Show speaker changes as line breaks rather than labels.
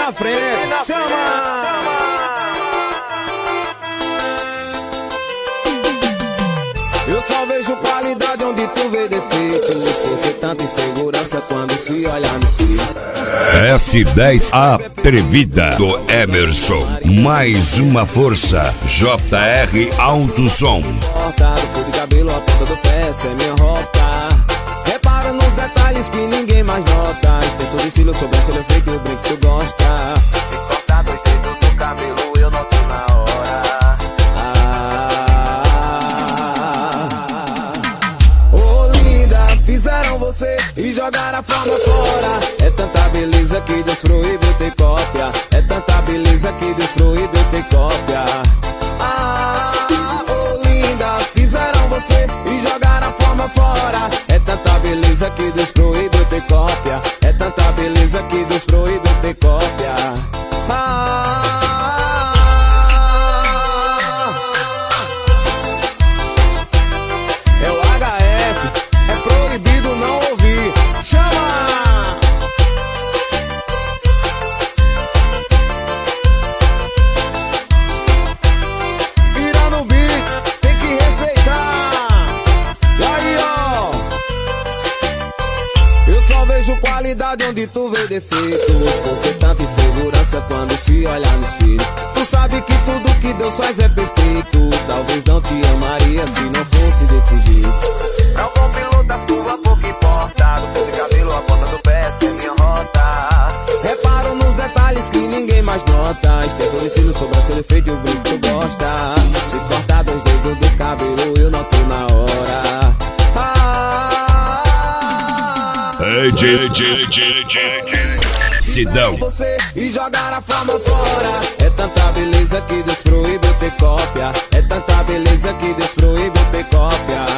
na frente. Chama! Eu só vejo qualidade onde tu vê defeitos, porque tanta insegurança quando se olha no espelho.
S10 Atrevida do Emerson. Mais uma força. JR Alto Som.
Fio de cabelo, a ponta do pé, essa é minha rota. Reparo nos detalhes que ninguém mais nota. Extensão de cílio, sobrancelha feito e o brinco tu gosta. Cortado o jeito do cabelo, eu noto na hora. Fizeram você e jogaram a forma fora. É tanta beleza que Deus proíbe ter cópia. É tanta beleza que Deus proíbe ter cópia. Oh linda, fizeram você e jogaram a forma fora. É tanta beleza que Deus proíbe ter cópia. É tanta beleza que Deus proíbe ter cópia. É o HF. Proibido não ouvir. Chama! Virando o beat, tem que respeitar. E aí, ó, eu só vejo qualidade onde tu vê defeitos, porque tanta insegurança quando se olha no espelho. Tu sabe que tudo que Deus faz é perfeito. Talvez não te amaria se não fosse desse jeito. É um bom piloto da tua, pouco importa. Do fio de cabelo, a ponta do pé, essa é minha rota. Reparo nos detalhes que ninguém mais nota. Extensão de cílio, sobrancelha feito e o brinco tu gosta. Se cortar dois dedos do cabelo, eu noto na hora.
Sidão.
Você e jogar a forma fora. É tanta beleza que Deus proíbe ter cópia. É tanta beleza que Deus proíbe ter cópia.